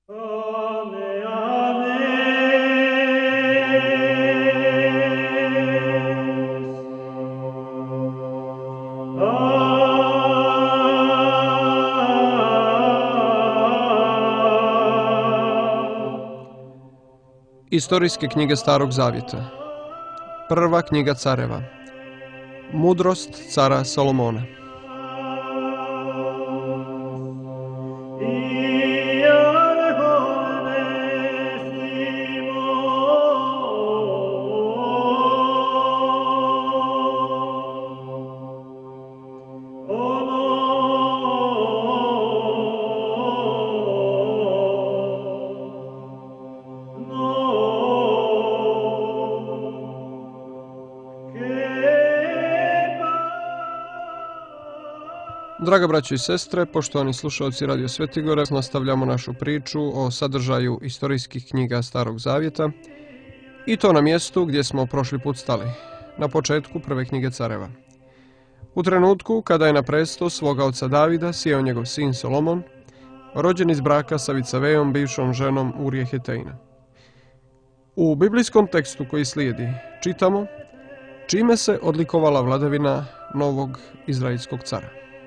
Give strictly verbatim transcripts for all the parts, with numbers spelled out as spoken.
Istorijske knjige Starog Zavjeta. Prva knjiga careva. Mudrost cara Solomona. Draga braćo i sestre, poštovani slušalci Radio Svetigora, nastavljamo našu priču o sadržaju istorijskih knjiga Starog Zavjeta i to na mjestu gdje smo prošli put stali, na početku prve knjige careva. U trenutku kada je na presto svoga oca Davida sjeo njegov sin Solomon, rođen iz braka sa Vicavejom, bivšom ženom Urije Hetejna. U biblijskom tekstu koji slijedi čitamo čime se odlikovala vladavina novog izraelskog cara.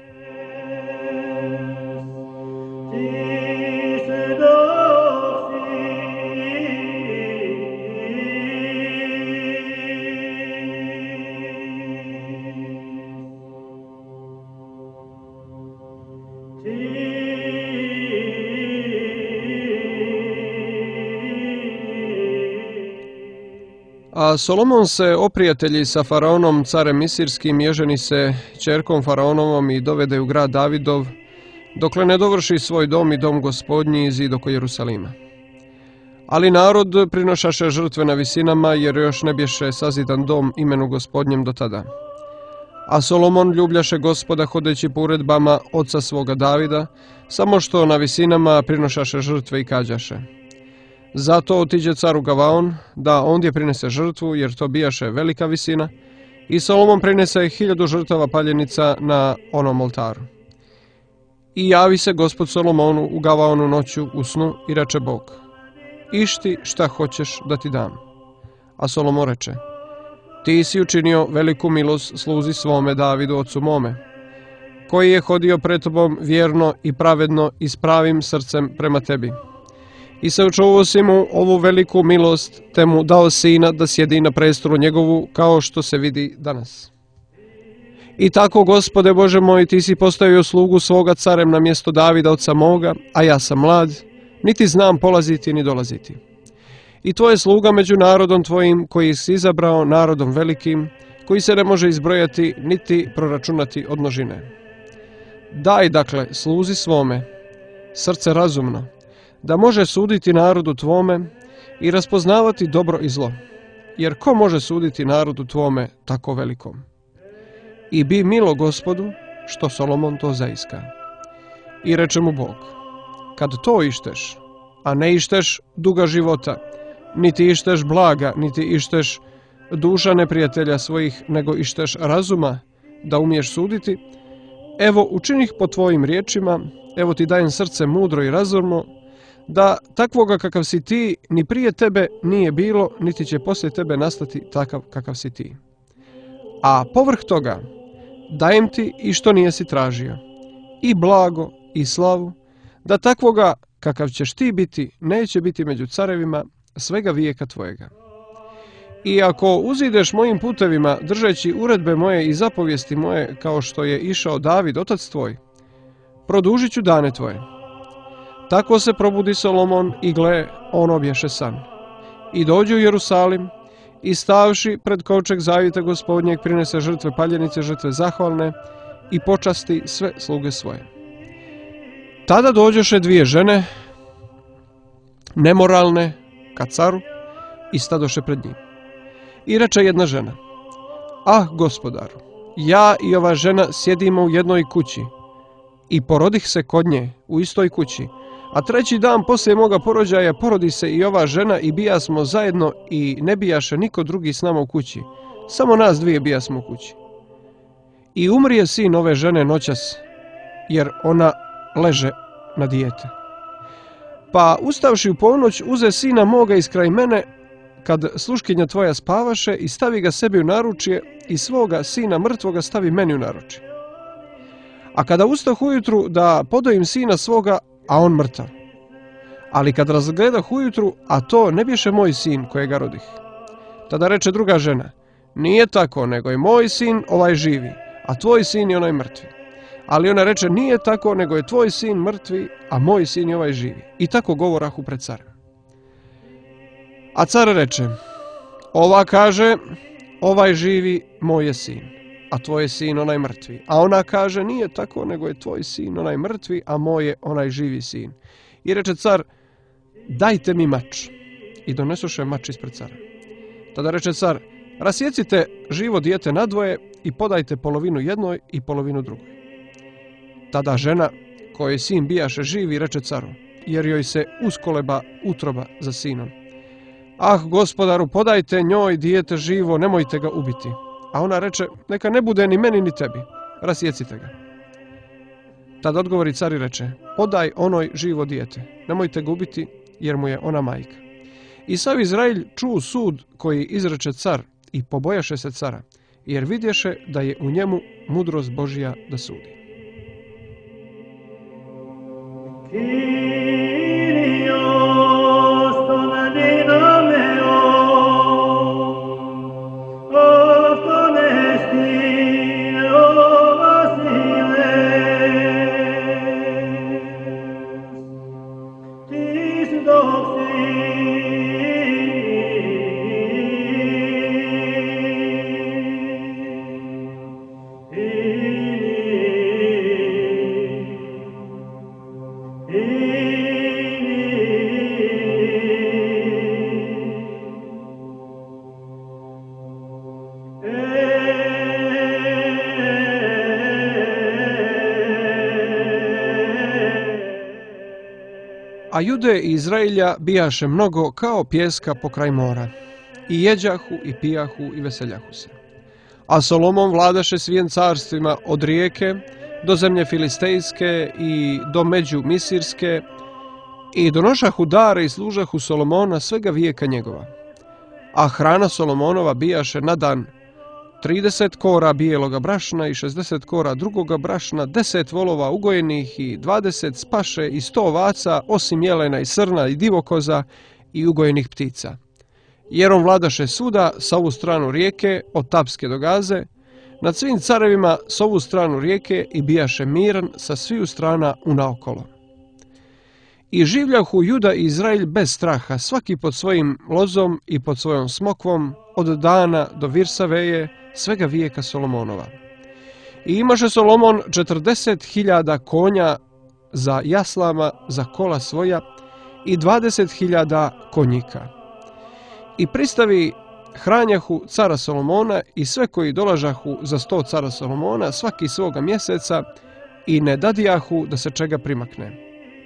A Solomon se oprijatelji sa faraonom, carem Misirskim, i ženi se ćerkom faraonovom i dovede u grad Davidov, dokle ne dovrši svoj dom i dom gospodnji i zid oko Jerusalima. Ali narod prinošaše žrtve na visinama, jer još ne bješe sazidan dom imenu gospodnjem do tada. A Solomon ljubljaše Gospoda hodeći po uredbama oca svoga Davida, samo što na visinama prinošaše žrtve i kađaše. Zato otiđe car u Gavaon, da ondje prinese žrtvu, jer to bijaše velika visina, i Solomon prinese hiljadu žrtava paljenica na onom oltaru. I javi se Gospod Solomonu u Gavaonu noću u snu i reče Bog: Išti šta hoćeš da ti dam. A Solomon reče: Ti si učinio veliku milost sluzi svome Davidu ocu mome, koji je hodio pred tobom vjerno i pravedno i s pravim srcem prema tebi. I sačuvao si mu ovu veliku milost, te mu dao sina da sjedi na prestolu njegovu, kao što se vidi danas. I tako, Gospode Bože moj, ti si postavio slugu svoga carem na mjesto Davida oca moga, a ja sam mlad, niti znam polaziti ni dolaziti. I tvoj je sluga među narodom tvojim, koji si izabrao, narodom velikim, koji se ne može izbrojati niti proračunati od množine. Daj, dakle, sluzi svome srce razumno, da može suditi narodu tvome i raspoznavati dobro i zlo, jer ko može suditi narodu tvome tako velikom? I bi milo Gospodu, što Solomon to zaiska. I reče mu Bog: Kad to išteš, a ne išteš duga života, niti išteš blaga, niti išteš duša neprijatelja svojih, nego išteš razuma, da umiješ suditi, evo učinih po tvojim riječima, evo ti dajem srce mudro i razumno, da takvoga kakav si ti ni prije tebe nije bilo, niti će poslije tebe nastati takav kakav si ti. A povrh toga dajem ti i što nijesi tražio, i blago i slavu, da takvoga kakav ćeš ti biti neće biti među carevima svega vijeka tvojega. I ako uzideš mojim putevima, držeći uredbe moje i zapovijesti moje, kao što je išao David, otac tvoj, produžit ću dane tvoje. Tako se probudi Solomon i gle, on obješe san. I dođe u Jerusalim i stavši pred kovčeg zavjeta gospodnjeg prinese žrtve paljenice, žrtve zahvalne i počasti sve sluge svoje. Tada dođoše dvije žene, nemoralne, ka caru, i stadoše pred njim. I reče jedna žena: Ah, gospodaru, ja i ova žena sjedimo u jednoj kući i porodih se kod nje u istoj kući, a treći dan poslije moga porođaja porodi se i ova žena i bijasmo zajedno i ne bijaše niko drugi s nama u kući, samo nas dvije bijasmo u kući. I umrije sin ove žene noćas, jer ona leže na dijete. Pa ustavši u ponoć, uze sina moga iskraj mene, kad sluškinja tvoja spavaše, i stavi ga sebi u naručje, i svoga sina mrtvoga stavi meni u naručje. A kada ustah ujutru da podojim sina svoga, a on mrtav. Ali kad razgledah ujutru, a to ne bješe moj sin kojega rodih. Tada reče druga žena: nije tako, nego je moj sin ovaj živi, a tvoj sin je onaj mrtvi. Ali ona reče: nije tako, nego je tvoj sin mrtvi, a moj sin je ovaj živi. I tako govorahu pred carem. A car reče: ova kaže: ovaj živi, moj je sin, a tvoj je sin onaj mrtvi. A ona kaže: nije tako, nego je tvoj sin onaj mrtvi, a moj je onaj živi sin. I reče car: dajte mi mač. I donesoše mač ispred cara. Tada reče car: rasjecite živo dijete nadvoje i podajte polovinu jednoj i polovinu drugoj. Tada žena, kojoj sin bijaše živi, reče caru, jer joj se uskoleba utroba za sinom: ah, gospodaru, podajte njoj dijete živo, nemojte ga ubiti. A ona reče: neka ne bude ni meni ni tebi, rasjecite ga. Tada odgovori car i reče: podaj onoj živo dijete, nemojte ga ubiti, jer mu je ona majka. I sav Izrael čuo sud koji izreče car i pobojaše se cara, jer vidješe da je u njemu mudrost Božja da sudi. A Jude i Izraelja bijaše mnogo kao pjeska pokraj mora. I jeđahu, i pijahu, i veseljahu se. A Solomon vladaše svim carstvima od rijeke do zemlje filistejske i do među misirske, i donošahu dare i služahu Solomona svega vijeka njegova. A hrana Solomonova bijaše na dan trideset kora bijeloga brašna i šezdeset kora drugoga brašna, deset volova ugojenih i dvadeset spaše i sto ovaca, osim jelena i srna i divokoza i ugojenih ptica. Jer on vladaše svuda sa ovu stranu rijeke, od Tapske do Gaze, nad svim carevima s ovu stranu rijeke, i bijaše miran sa sviju strana unaokolo. I življahu Juda i Izrael bez straha, svaki pod svojim lozom i pod svojom smokvom, od Dana do Virsaveje, svega vijeka Solomonova. I imaše Solomon četrdeset hiljada konja za jaslama, za kola svoja, i dvadeset hiljada konjika. I pristavi hranjahu cara Solomona i sve koji dolažahu za sto cara Solomona svaki svoga mjeseca, i ne dadijahu da se čega primakne.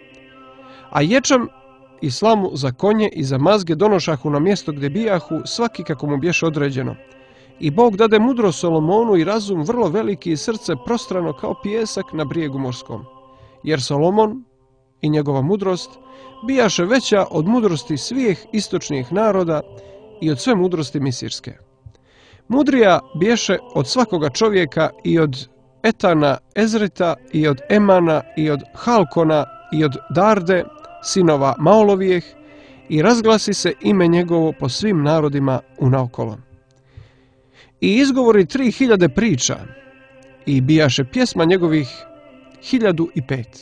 A ječam i slamu za konje i za mazge donošahu na mjesto gdje bijahu, svaki kako mu bješe određeno. I Bog dade mudro Solomonu i razum vrlo veliki i srce prostrano kao pijesak na brijegu morskom. Jer Solomon i njegova mudrost bijaše veća od mudrosti svih istočnih naroda i od sve mudrosti misirske. Mudrija biješe od svakoga čovjeka i od Etana Ezreta i od Emana i od Halkona i od Darde, sinova Maolovijeh, i razglasi se ime njegovo po svim narodima unaokolo. I izgovori tri hiljade priča, i bijaše pjesma njegovih hiljadu i pet.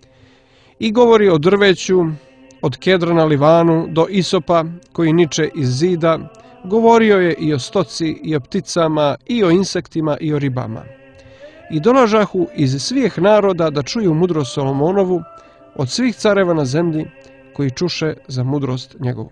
I govori o drveću, od kedra na Livanu do isopa koji niče iz zida, govorio je i o stoci, i o pticama, i o insektima, i o ribama. I dolažahu iz svih naroda da čuju mudrost Solomonovu, od svih careva na zemlji, koji čuše za mudrost njegovu.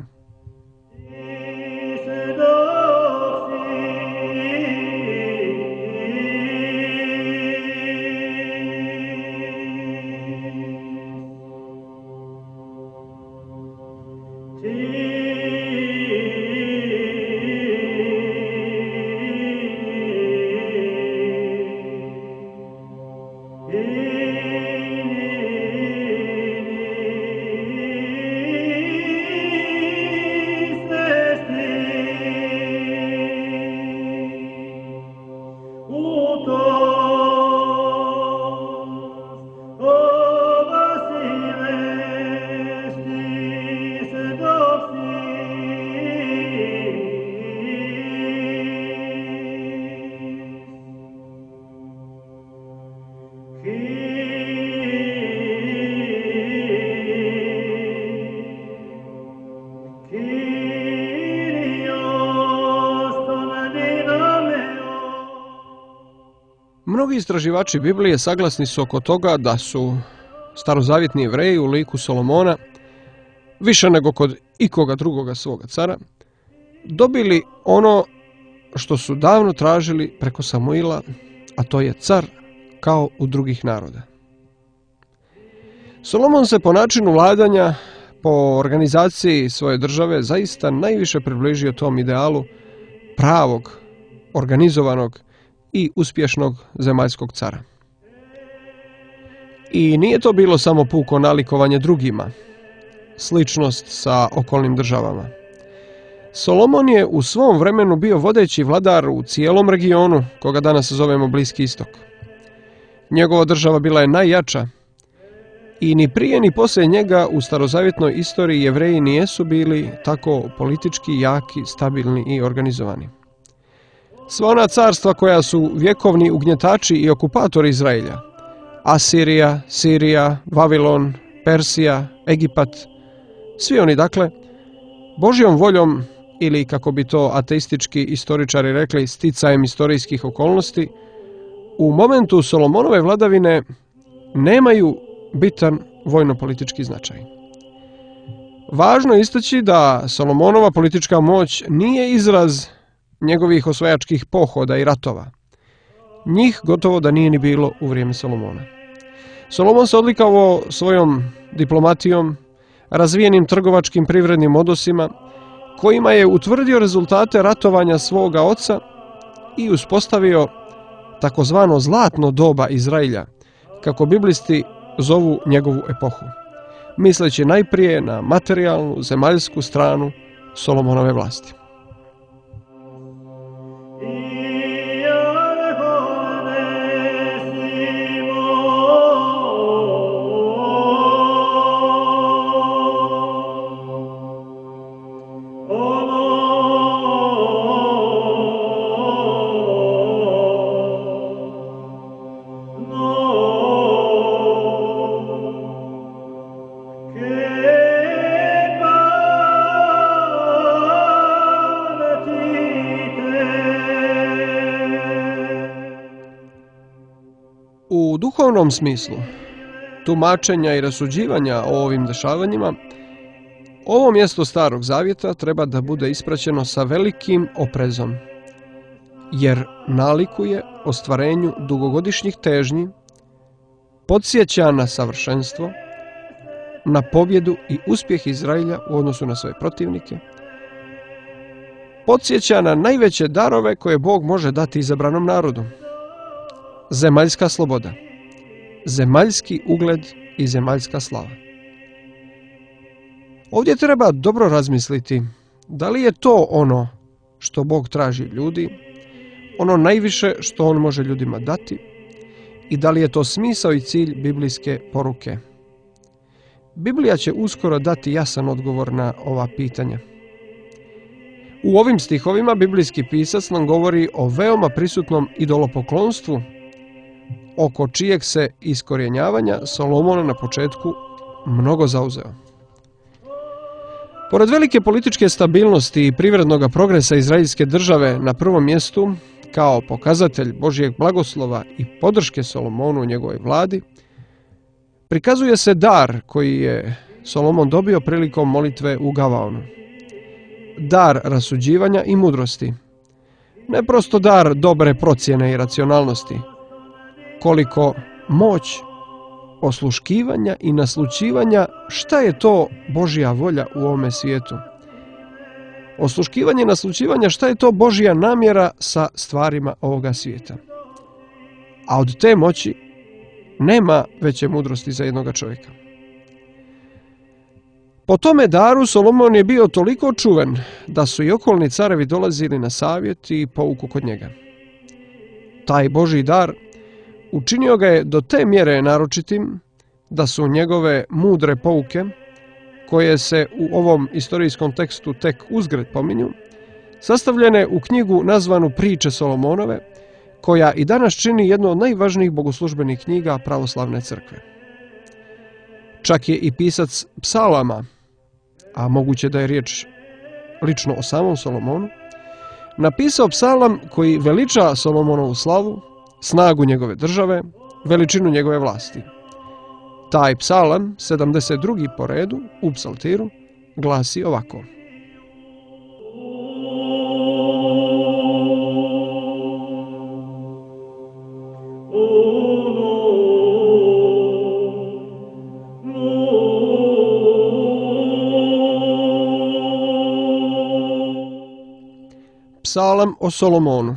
Mnogi istraživači Biblije saglasni su oko toga da su starozavjetni Jevreji u liku Solomona, više nego kod ikoga drugoga svoga cara, dobili ono što su davno tražili preko Samuila, a to je car kao u drugih naroda. Solomon se po načinu vladanja, po organizaciji svoje države zaista najviše približio tom idealu pravog, organizovanog i uspješnog zemaljskog cara. I nije to bilo samo puko nalikovanje drugima, sličnost sa okolnim državama. Solomon je u svom vremenu bio vodeći vladar u cijelom regionu, koga danas zovemo Bliski istok. Njegova država bila je najjača i ni prije ni poslije njega u starozavjetnoj istoriji Jevreji nijesu bili tako politički jaki, stabilni i organizovani. Sva ona carstva koja su vjekovni ugnjetači i okupatori Izraelja, Asirija, Sirija, Vavilon, Persija, Egipat, svi oni dakle, Božjom voljom ili kako bi to ateistički istoričari rekli sticajem istorijskih okolnosti, u momentu Solomonove vladavine nemaju bitan vojno-politički značaj. Važno je istaći da Solomonova politička moć nije izraz njegovih osvajačkih pohoda i ratova. Njih gotovo da nije ni bilo u vrijeme Solomona. Solomon se odlikovao svojom diplomatijom, razvijenim trgovačkim privrednim odnosima, kojima je utvrdio rezultate ratovanja svoga oca i uspostavio takozvano zlatno doba Izraelja, kako biblisti zovu njegovu epohu, misleći najprije na materijalnu, zemaljsku stranu Solomonove vlasti. U duhovnom smislu tumačenja i rasuđivanja o ovim dešavanjima, ovo mjesto Starog Zavjeta treba da bude ispraćeno sa velikim oprezom, jer nalikuje ostvarenju dugogodišnjih težnji, podsjeća na savršenstvo, na pobjedu i uspjeh Izraelja u odnosu na svoje protivnike, podsjeća na najveće darove koje Bog može dati izabranom narodu. Zemaljska sloboda, zemaljski ugled i zemaljska slava. Ovdje treba dobro razmisliti da li je to ono što Bog traži ljudi, ono najviše što On može ljudima dati i da li je to smisao i cilj biblijske poruke. Biblija će uskoro dati jasan odgovor na ova pitanja. U ovim stihovima biblijski pisac nam govori o veoma prisutnom idolopoklonstvu, oko čijeg se iskorjenjavanja Solomon na početku mnogo zauzeo. Pored velike političke stabilnosti i privrednog progresa izraelske države na prvom mjestu, kao pokazatelj Božjeg blagoslova i podrške Solomonu u njegovoj vladi, prikazuje se dar koji je Solomon dobio prilikom molitve u Gavaonu. Dar rasuđivanja i mudrosti. Ne prosto dar dobre procjene i racionalnosti, koliko moć osluškivanja i naslućivanja šta je to Božja volja u ovome svijetu. Osluškivanje i naslućivanja šta je to Božja namjera sa stvarima ovoga svijeta. A od te moći nema veće mudrosti za jednoga čovjeka. Po tome daru Solomon je bio toliko čuven da su i okolni carevi dolazili na savjet i pouku kod njega. Taj Božji dar učinio ga je do te mjere naročitim da su njegove mudre pouke, koje se u ovom istorijskom tekstu tek uzgred pominju, sastavljene u knjigu nazvanu Priče Solomonove, koja i danas čini jednu od najvažnijih bogoslužbenih knjiga pravoslavne crkve. Čak je i pisac psalama, a moguće da je riječ lično o samom Solomonu, napisao psalam koji veliča Solomonovu slavu snagu njegove države, veličinu njegove vlasti. Taj psalam, sedamdeset drugi po redu u psaltiru, glasi ovako. Psalam o Solomonu.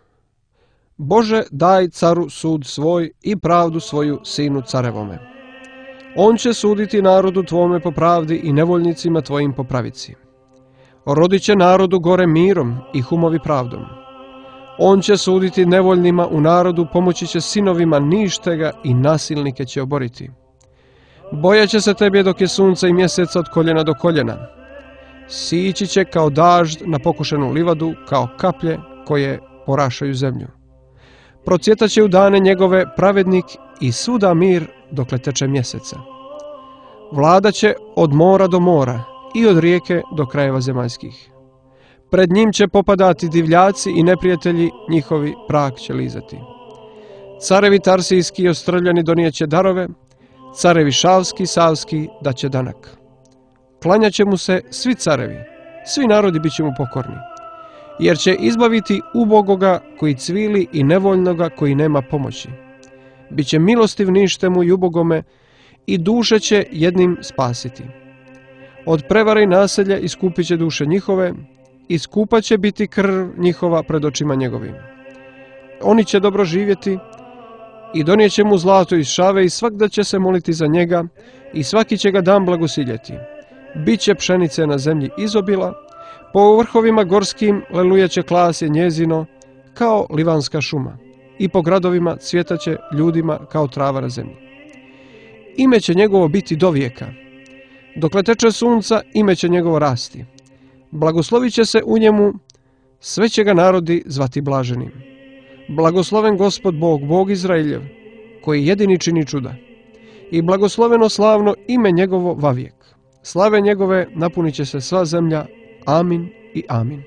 Bože, daj caru sud svoj i pravdu svoju sinu carevome. On će suditi narodu tvome po pravdi i nevoljnicima tvojim po pravici. Rodit će narodu gore mirom i humovi pravdom. On će suditi nevoljnima u narodu, pomoći će sinovima ništega i nasilnike će oboriti. Bojat će se tebe dok je sunce i mjesec od koljena do koljena. Sići će kao dažd na pokušenu livadu, kao kaplje koje porašaju zemlju. Procvjetat će u dane njegove pravednik i svuda mir dokle teče mjeseca. Vlada će od mora do mora i od rijeke do krajeva zemaljskih. Pred njim će popadati divljaci i neprijatelji, njihovi prah će lizati. Carevi tarsijski i ostrvljani donijeće darove, carevi šavski, savski daće danak. Klanjat će mu se svi carevi, svi narodi bit će mu pokorni, jer će izbaviti ubogoga koji cvili i nevoljnoga koji nema pomoći. Biće milostiv ništemu i ubogome i duše će jednim spasiti. Od prevare i naselja iskupit će duše njihove, i skupa će biti krv njihova pred očima njegovim. Oni će dobro živjeti i donijet će mu zlato iz šave i svakda će se moliti za njega i svaki će ga dan blagosiljeti. Biće pšenice na zemlji izobila, po vrhovima gorskim lelujaće klasje njezino kao livanska šuma i po gradovima cvjetaće ljudima kao trava na zemlji. Ime će njegovo biti do vijeka. Dokle teče sunca, ime će njegovo rasti. Blagoslovit će se u njemu, sve će ga narodi zvati blaženim. Blagosloven Gospod Bog, Bog Izraeljev, koji jedini čini čuda. I blagosloveno slavno ime njegovo vavijek. Slave njegove napunit će se sva zemlja. Amin i amin.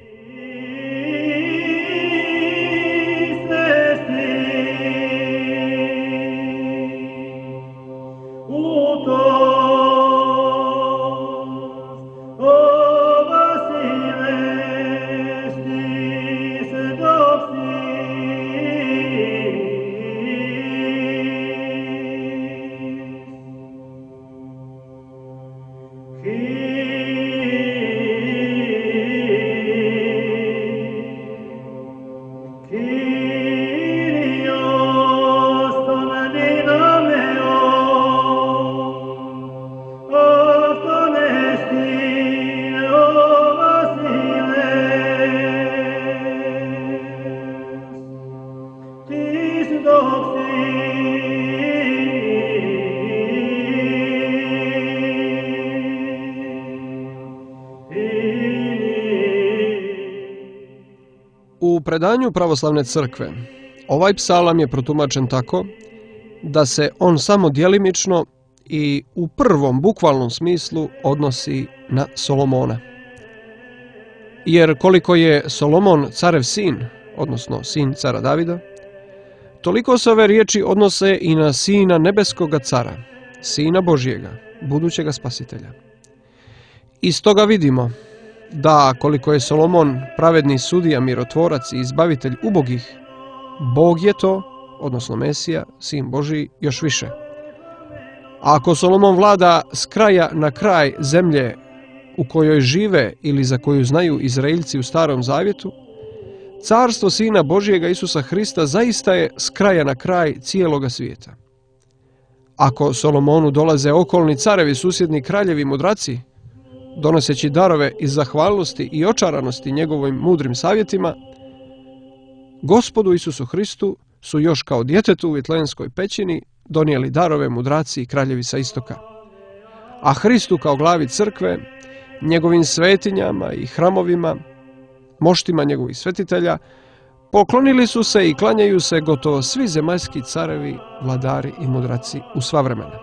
U predanju pravoslavne crkve ovaj psalam je protumačen tako da se on samo djelimično i u prvom bukvalnom smislu odnosi na Solomona. Jer koliko je Solomon carev sin, odnosno sin cara Davida, toliko se ove riječi odnose i na sina nebeskoga cara, sina Božjega, budućega spasitelja. Iz toga vidimo da koliko je Solomon pravedni sudija, mirotvorac i izbavitelj ubogih, Bog je to, odnosno Mesija, sin Božji, još više. A ako Solomon vlada s kraja na kraj zemlje u kojoj žive ili za koju znaju Izraeljci u Starom Zavjetu, carstvo Sina Božjega Isusa Hrista zaista je s kraja na kraj cijeloga svijeta. Ako Solomonu dolaze okolni carevi, susjedni kraljevi, mudraci, donoseći darove iz zahvalnosti i očaranosti njegovim mudrim savjetima, Gospodu Isusu Hristu su još kao djetetu u vitlenskoj pećini donijeli darove mudraci i kraljevi sa istoka. A Hristu kao glavi crkve, njegovim svetinjama i hramovima, moštima njegovih svetitelja, poklonili su se i klanjaju se gotovo svi zemaljski carevi, vladari i mudraci u sva vremena.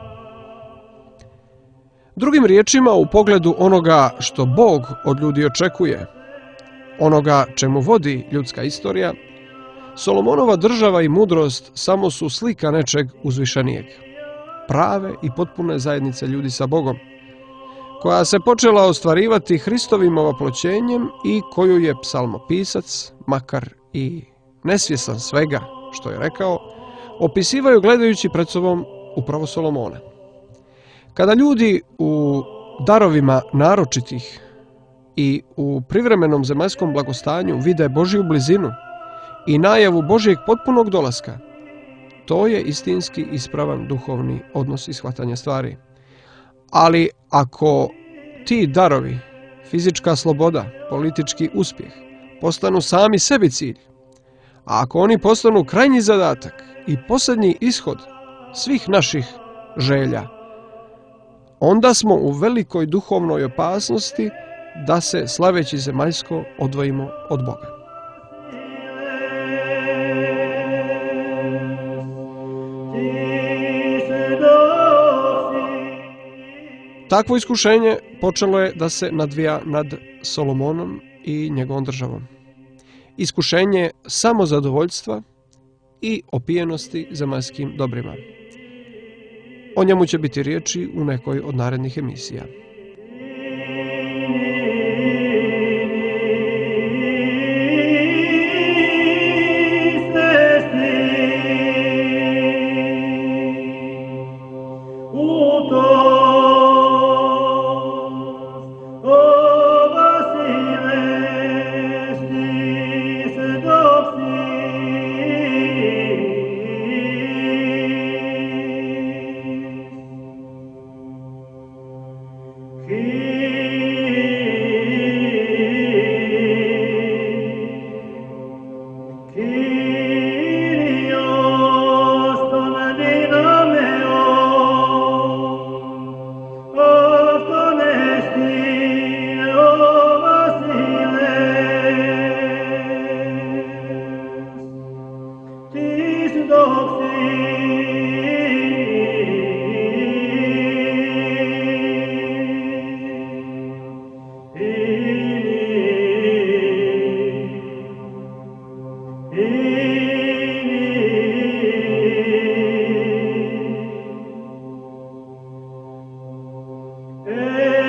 Drugim riječima, u pogledu onoga što Bog od ljudi očekuje, onoga čemu vodi ljudska istorija, Solomonova država i mudrost samo su slika nečeg uzvišenijeg, prave i potpune zajednice ljudi sa Bogom, koja se počela ostvarivati Hristovim ovaploćenjem i koju je psalmopisac, makar i nesvjestan svega što je rekao, opisivaju gledajući pred sobom upravo Solomona. Kada ljudi u darovima naročitih i u privremenom zemaljskom blagostanju vide Božju blizinu i najavu Božjeg potpunog dolaska, to je istinski ispravan duhovni odnos i shvatanje stvari. Ali ako ti darovi, fizička sloboda, politički uspjeh, postanu sami sebi cilj, a ako oni postanu krajnji zadatak i posljednji ishod svih naših želja, onda smo u velikoj duhovnoj opasnosti da se slaveći zemaljsko odvojimo od Boga. Takvo iskušenje počelo je da se nadvija nad Solomonom i njegovom državom. Iskušenje samozadovoljstva i opijenosti zemaljskim dobrima. O njemu će biti riječi u nekoj od narednih emisija. Hey